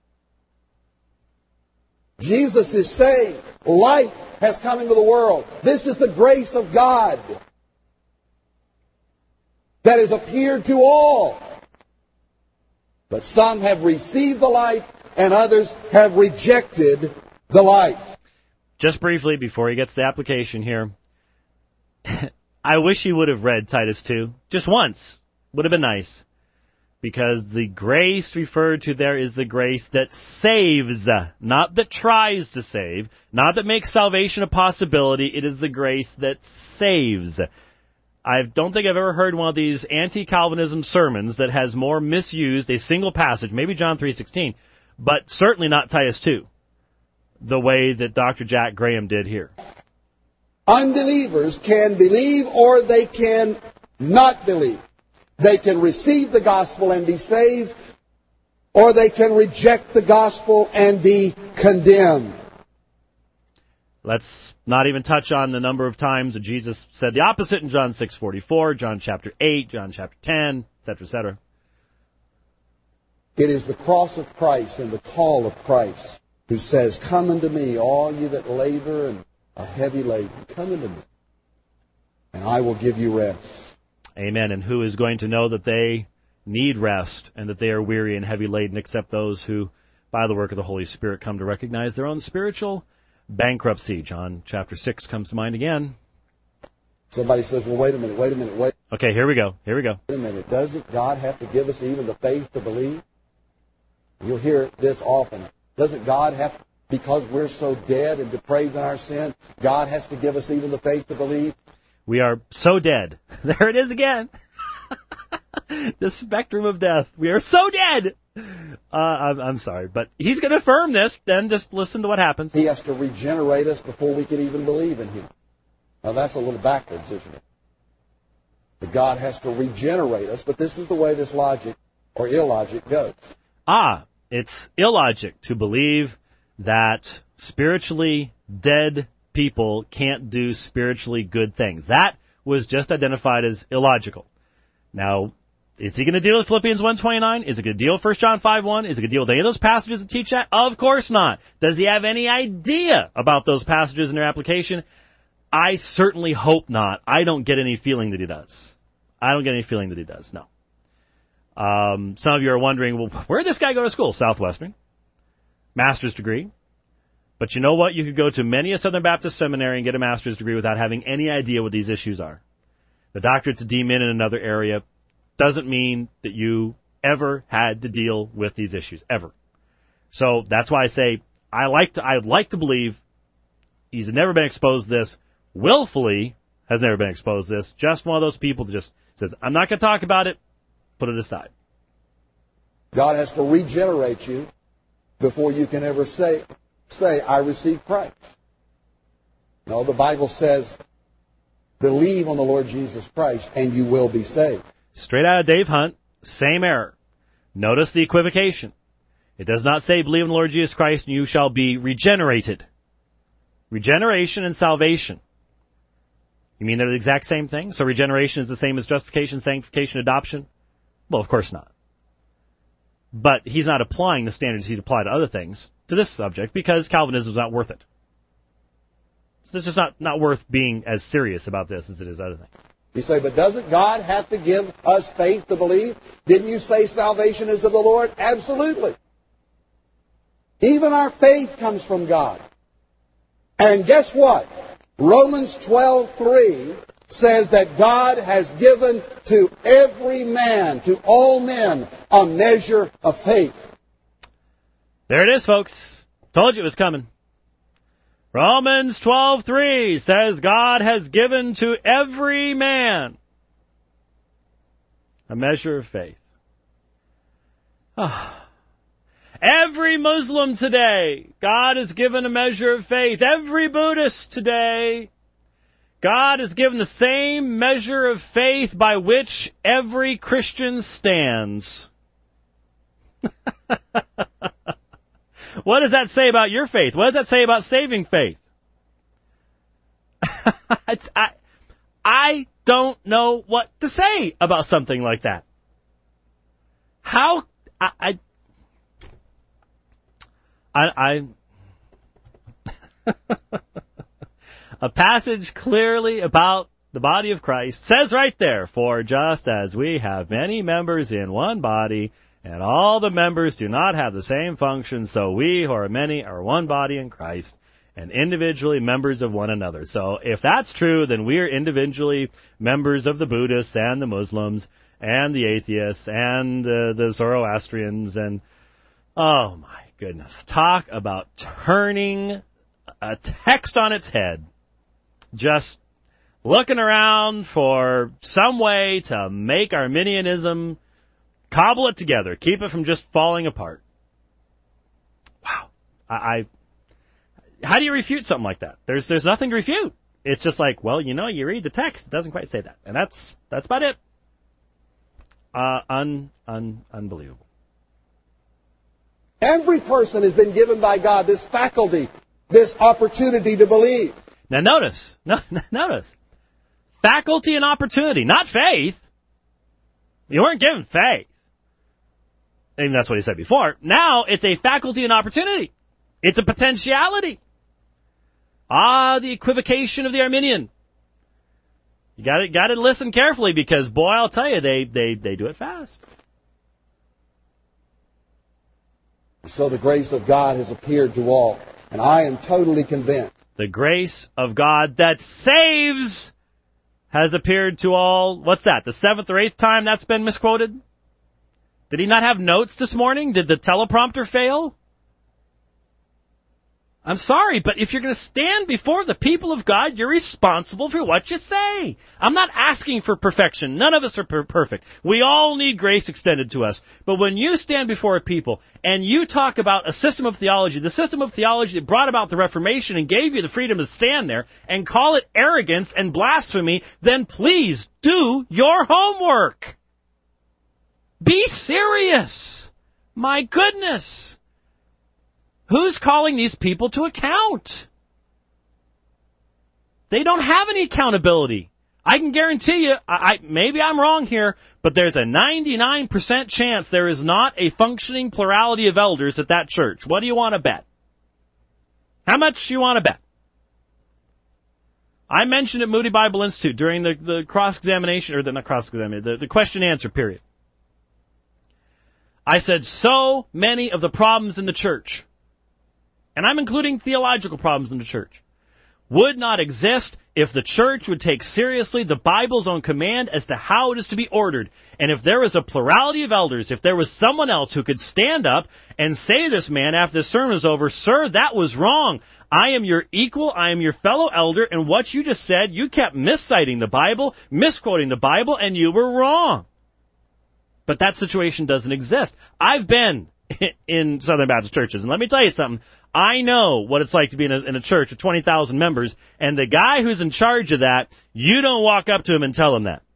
Jesus is saying, light has come into the world. This is the grace of God that has appeared to all. But some have received the light, and others have rejected the light. Just briefly, before he gets the application here, I wish he would have read Titus 2. Just once. Would have been nice. Because the grace referred to there is the grace that saves, not that tries to save, not that makes salvation a possibility. It is the grace that saves. I don't think I've ever heard one of these anti-Calvinism sermons that has more misused a single passage, maybe John 3:16, but certainly not Titus 2, the way that Dr. Jack Graham did here. Unbelievers can believe or they can not believe. They can receive the gospel and be saved, or they can reject the gospel and be condemned. Let's not even touch on the number of times that Jesus said the opposite in John 6:44, John chapter 8, John chapter 10, etc., etc. It is the cross of Christ and the call of Christ who says, "Come unto me, all you that labor and are heavy laden. Come unto me, and I will give you rest." Amen. And who is going to know that they need rest and that they are weary and heavy laden except those who, by the work of the Holy Spirit, come to recognize their own spiritual bankruptcy. John chapter 6 comes to mind again. Somebody says, well, wait a minute. Okay, here we go. Wait a minute. Doesn't God have to give us even the faith to believe? You'll hear this often. Doesn't God have, because we're so dead and depraved in our sin, God has to give us even the faith to believe? We are so dead. There it is again. The spectrum of death. We are so dead. I'm sorry, but he's going to affirm this. Then just listen to what happens. He has to regenerate us before we can even believe in Him. Now that's a little backwards, isn't it? That God has to regenerate us, but this is the way this logic or illogic goes. It's illogic to believe that spiritually dead people can't do spiritually good things. That was just identified as illogical. Now, is he going to deal with Philippians 1:29? Is he going to deal with 1 John 5:1? Is he going to deal with any of those passages that teach that? Of course not. Does he have any idea about those passages and their application? I certainly hope not. I don't get any feeling that he does. No. Some of you are wondering, well, where did this guy go to school? Southwestern. Master's degree. But you know what? You could go to many a Southern Baptist seminary and get a master's degree without having any idea what these issues are. The doctorate to deem in another area doesn't mean that you ever had to deal with these issues, ever. So that's why I say I'd like to believe he's never been exposed to this, willfully has never been exposed to this, just one of those people that just says, I'm not going to talk about it, put it aside. God has to regenerate you before you can ever say, I receive Christ. No, the Bible says, believe on the Lord Jesus Christ and you will be saved. Straight out of Dave Hunt, same error. Notice the equivocation. It does not say believe in the Lord Jesus Christ and you shall be regenerated. Regeneration and salvation. You mean they're the exact same thing? So regeneration is the same as justification, sanctification, adoption? Well, of course not. But he's not applying the standards he'd apply to other things to this subject because Calvinism is not worth it. So it's just not worth being as serious about this as it is other things. You say, but doesn't God have to give us faith to believe? Didn't you say salvation is of the Lord? Absolutely. Even our faith comes from God. And guess what? Romans 12:3 says that God has given to every man, to all men, a measure of faith. There it is, folks. Told you it was coming. Romans 12:3 says God has given to every man a measure of faith. Every Muslim today, God has given a measure of faith. Every Buddhist today, God has given the same measure of faith by which every Christian stands. What does that say about your faith? What does that say about saving faith? I don't know what to say about something like that. How a passage clearly about the body of Christ says right there, for just as we have many members in one body, and all the members do not have the same function, so we who are many are one body in Christ, and individually members of one another. So if that's true, then we are individually members of the Buddhists and the Muslims and the atheists and the Zoroastrians. And, oh my goodness, talk about turning a text on its head. Just looking around for some way to make Arminianism, cobble it together, keep it from just falling apart. Wow. How do you refute something like that? There's nothing to refute. It's just like, well, you read the text, it doesn't quite say that. And that's about it. Unbelievable. Every person has been given by God this faculty, this opportunity to believe. Now notice. Faculty and opportunity, not faith. You weren't given faith. And that's what he said before. Now it's a faculty and opportunity. It's a potentiality. The equivocation of the Arminian. You got to listen carefully because, boy, I'll tell you, they do it fast. So the grace of God has appeared to all, and I am totally convinced. The grace of God that saves has appeared to all. What's that? The 7th or 8th time that's been misquoted? Did he not have notes this morning? Did the teleprompter fail? I'm sorry, but if you're going to stand before the people of God, you're responsible for what you say. I'm not asking for perfection. None of us are perfect. We all need grace extended to us. But when you stand before a people and you talk about a system of theology, the system of theology that brought about the Reformation and gave you the freedom to stand there and call it arrogance and blasphemy, then please do your homework. Be serious. My goodness. Who's calling these people to account? They don't have any accountability. I can guarantee you, maybe I'm wrong here, but there's a 99% chance there is not a functioning plurality of elders at that church. What do you want to bet? How much do you want to bet? I mentioned at Moody Bible Institute during the cross-examination, or not cross-examination, the question-answer period. I said so many of the problems in the church, and I'm including theological problems in the church, would not exist if the church would take seriously the Bible's own command as to how it is to be ordered. And if there was a plurality of elders, if there was someone else who could stand up and say to this man after the sermon was over, sir, that was wrong. I am your equal, I am your fellow elder, and what you just said, you kept misciting the Bible, misquoting the Bible, and you were wrong. But that situation doesn't exist. I've been in Southern Baptist churches, and let me tell you something. I know what it's like to be in a church of 20,000 members, and the guy who's in charge of that, you don't walk up to him and tell him that.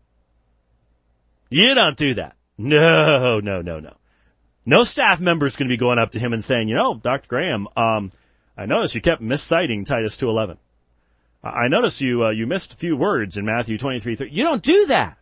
You don't do that. No. No staff member is going to be going up to him and saying, Dr. Graham, I noticed you kept misciting Titus 2:11. I noticed you missed a few words in Matthew 23:3. You don't do that.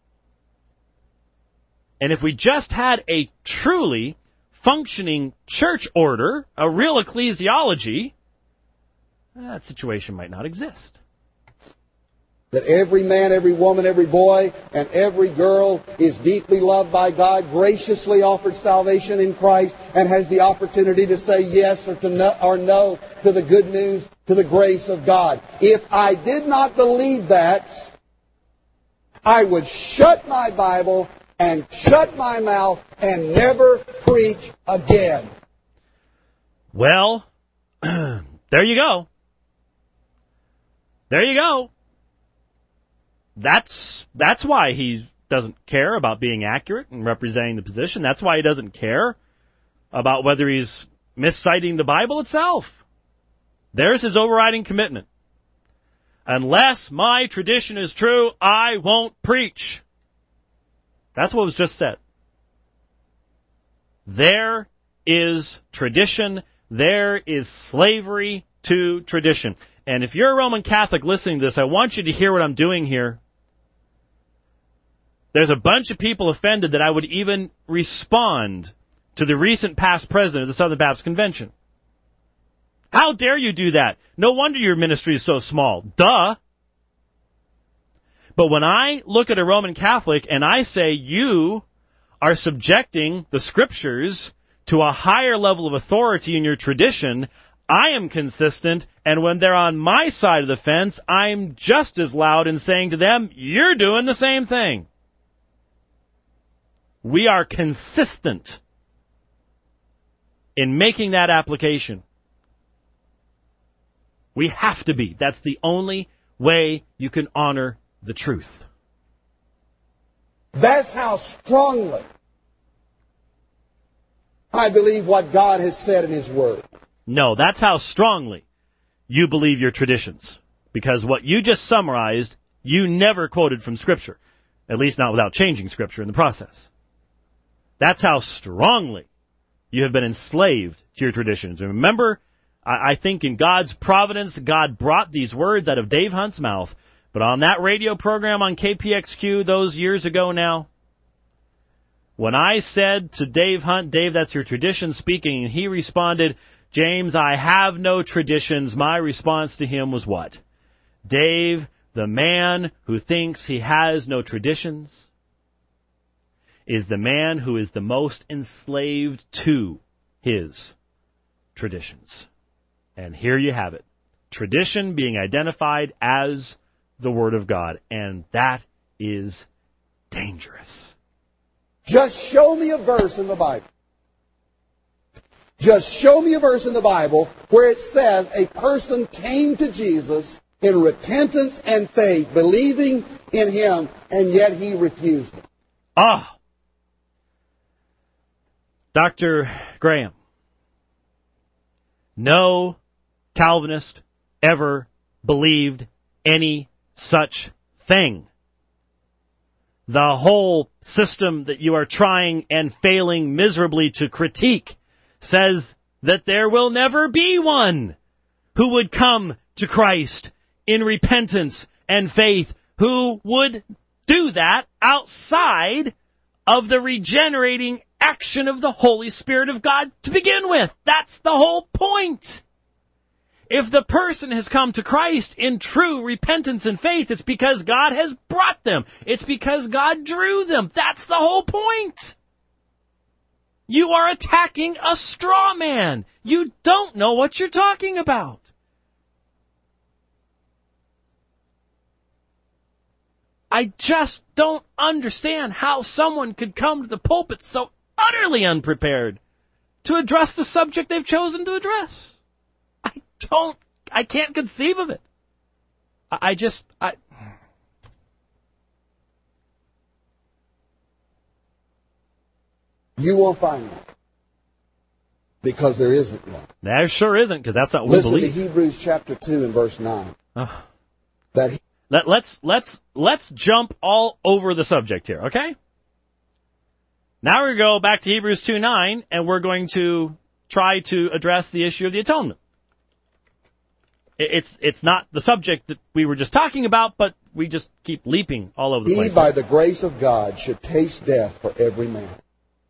And if we just had a truly functioning church order, a real ecclesiology, that situation might not exist. That every man, every woman, every boy, and every girl is deeply loved by God, graciously offered salvation in Christ, and has the opportunity to say yes or no to the good news, to the grace of God. If I did not believe that, I would shut my Bible and shut my mouth and never preach again. Well, there you go. There you go. That's why he doesn't care about being accurate and representing the position. That's why he doesn't care about whether he's misciting the Bible itself. There's his overriding commitment. Unless my tradition is true, I won't preach. That's what was just said. There is tradition. There is slavery to tradition. And if you're a Roman Catholic listening to this, I want you to hear what I'm doing here. There's a bunch of people offended that I would even respond to the recent past president of the Southern Baptist Convention. How dare you do that? No wonder your ministry is so small. Duh. But when I look at a Roman Catholic and I say you are subjecting the Scriptures to a higher level of authority in your tradition, I am consistent, and when they're on my side of the fence, I'm just as loud in saying to them, you're doing the same thing. We are consistent in making that application. We have to be. That's the only way you can honor the truth. That's how strongly I believe what God has said in His Word. No, that's how strongly you believe your traditions. Because what you just summarized, you never quoted from Scripture. At least not without changing Scripture in the process. That's how strongly you have been enslaved to your traditions. And remember, I think in God's providence, God brought these words out of Dave Hunt's mouth. But on that radio program on KPXQ those years ago now, when I said to Dave Hunt, Dave, that's your tradition speaking, and he responded, James, I have no traditions. My response to him was what? Dave, the man who thinks he has no traditions is the man who is the most enslaved to his traditions. And here you have it. Tradition being identified as the Word of God. And that is dangerous. Just show me a verse in the Bible. Just show me a verse in the Bible where it says a person came to Jesus in repentance and faith, believing in Him, and yet he refused it. Dr. Graham, no Calvinist ever believed any such thing. The whole system that you are trying and failing miserably to critique says that there will never be one who would come to Christ in repentance and faith, who would do that outside of the regenerating action of the Holy Spirit of God to begin with. That's the whole point. If the person has come to Christ in true repentance and faith, it's because God has brought them. It's because God drew them. That's the whole point. You are attacking a straw man. You don't know what you're talking about. I just don't understand how someone could come to the pulpit so utterly unprepared to address the subject they've chosen to address. I can't conceive of it. You won't find one. Because there isn't one. There sure isn't, because that's not what we believe. Listen to Hebrews chapter 2 and verse 9. Let's jump all over the subject here, okay? Now we're going to go back to Hebrews 2:9, and we're going to try to address the issue of the atonement. It's not the subject that we were just talking about, but we just keep leaping all over the place. He, by the grace of God, should taste death for every man.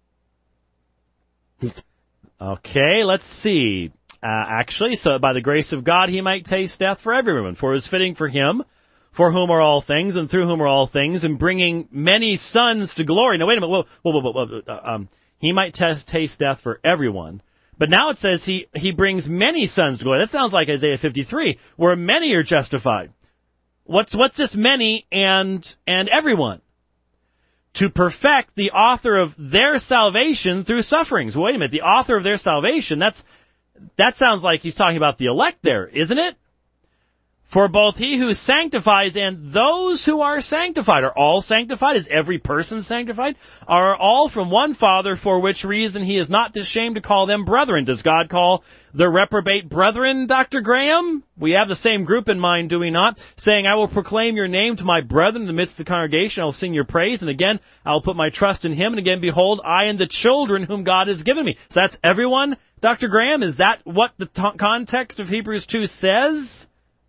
Okay, let's see. Actually, so by the grace of God, He might taste death for everyone. For it is fitting for Him, for whom are all things, and through whom are all things, and bringing many sons to glory. Now, wait a minute. Whoa. He might taste death for everyone. But now it says he brings many sons to glory. That sounds like Isaiah 53, where many are justified. What's this many and everyone? To perfect the author of their salvation through sufferings. Wait a minute, the author of their salvation, that sounds like he's talking about the elect there, isn't it? For both he who sanctifies and those who are sanctified. Are all sanctified? Is every person sanctified? Are all from one Father, for which reason he is not ashamed to call them brethren. Does God call the reprobate brethren, Dr. Graham? We have the same group in mind, do we not? Saying, I will proclaim your name to my brethren in the midst of the congregation. I will sing your praise. And again, I will put my trust in him. And again, behold, I and the children whom God has given me. So that's everyone, Dr. Graham? Is that what the context of Hebrews 2 says?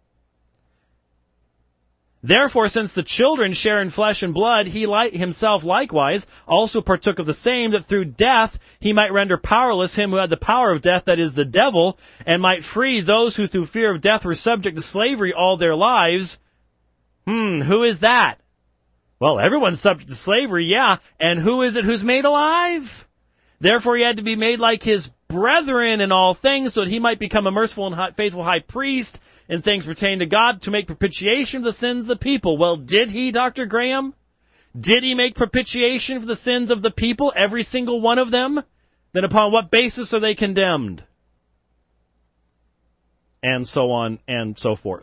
Therefore, since the children share in flesh and blood, he himself likewise also partook of the same, that through death he might render powerless him who had the power of death, that is, the devil, and might free those who through fear of death were subject to slavery all their lives. Who is that? Well, everyone's subject to slavery, yeah. And who is it who's made alive? Therefore he had to be made like his brethren in all things, so that he might become a merciful and faithful high priest in things pertaining to God, to make propitiation for the sins of the people. Well, did he, Dr. Graham? Did he make propitiation for the sins of the people, every single one of them? Then upon what basis are they condemned? And so on and so forth.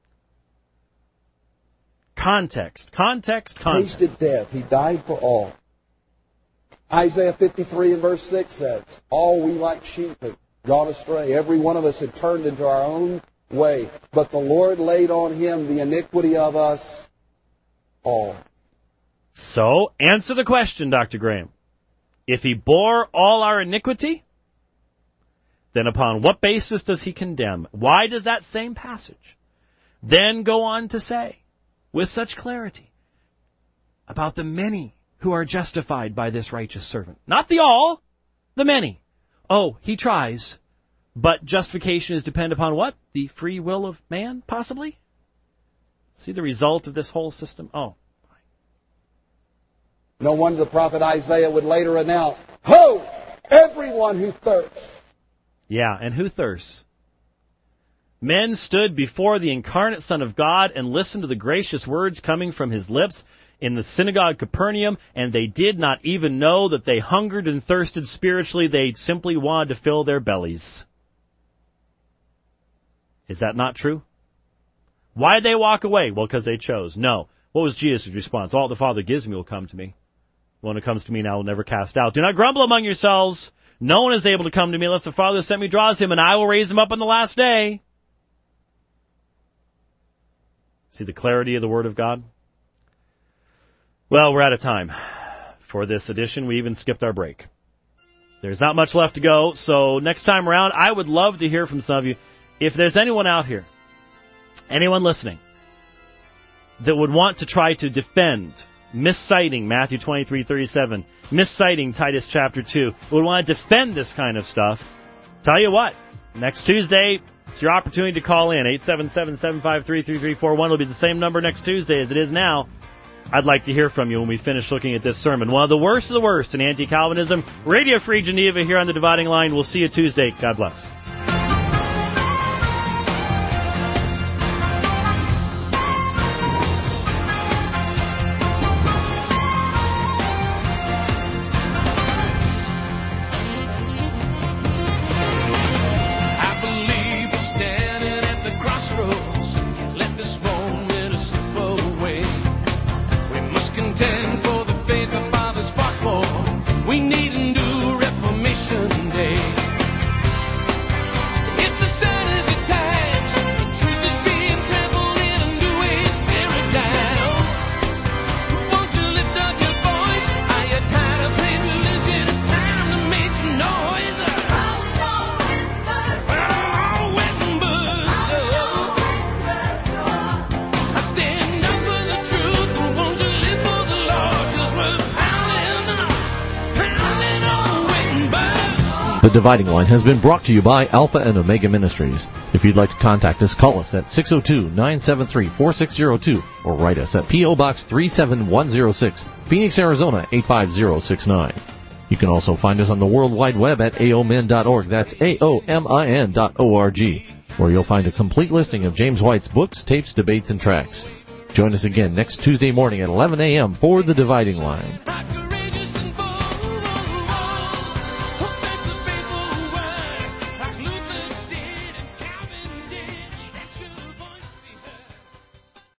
Context. Tasted death. He died for all. Isaiah 53 and verse 6 says, all we like sheep have gone astray. Every one of us had turned into our own way. But the Lord laid on him the iniquity of us all. So, answer the question, Dr. Graham. If he bore all our iniquity, then upon what basis does he condemn? Why does that same passage then go on to say, with such clarity, about the many who are justified by this righteous servant? Not the all, the many. Oh, he tries. But justification is dependent upon what? The free will of man, possibly? See the result of this whole system? Oh. No wonder the prophet Isaiah would later announce, ho! Everyone who thirsts. Yeah, and who thirsts? Men stood before the incarnate Son of God and listened to the gracious words coming from his lips in the synagogue Capernaum, and they did not even know that they hungered and thirsted spiritually. They simply wanted to fill their bellies. Is that not true? Why did they walk away? Well, because they chose. No. What was Jesus' response? All the Father gives me will come to me. The one who comes to me now will never cast out. Do not grumble among yourselves. No one is able to come to me unless the Father who sent me draws him, and I will raise him up on the last day. See the clarity of the Word of God? Well, we're out of time for this edition. We even skipped our break. There's not much left to go, so next time around, I would love to hear from some of you. If there's anyone out here, anyone listening, that would want to try to defend misciting Matthew 23:37, misciting Titus chapter 2, would want to defend this kind of stuff, tell you what, next Tuesday, it's your opportunity to call in. 877-753-3341 will be the same number next Tuesday as it is now. I'd like to hear from you when we finish looking at this sermon. One of the worst of the worst in anti-Calvinism. Radio Free Geneva here on the Dividing Line. We'll see you Tuesday. God bless. We need a new Reformation Day. The Dividing Line has been brought to you by Alpha and Omega Ministries. If you'd like to contact us, call us at 602-973-4602 or write us at P.O. Box 37106, Phoenix, Arizona 85069. You can also find us on the World Wide Web at aomin.org. That's aomin.org, where you'll find a complete listing of James White's books, tapes, debates, and tracts. Join us again next Tuesday morning at 11 a.m. for The Dividing Line.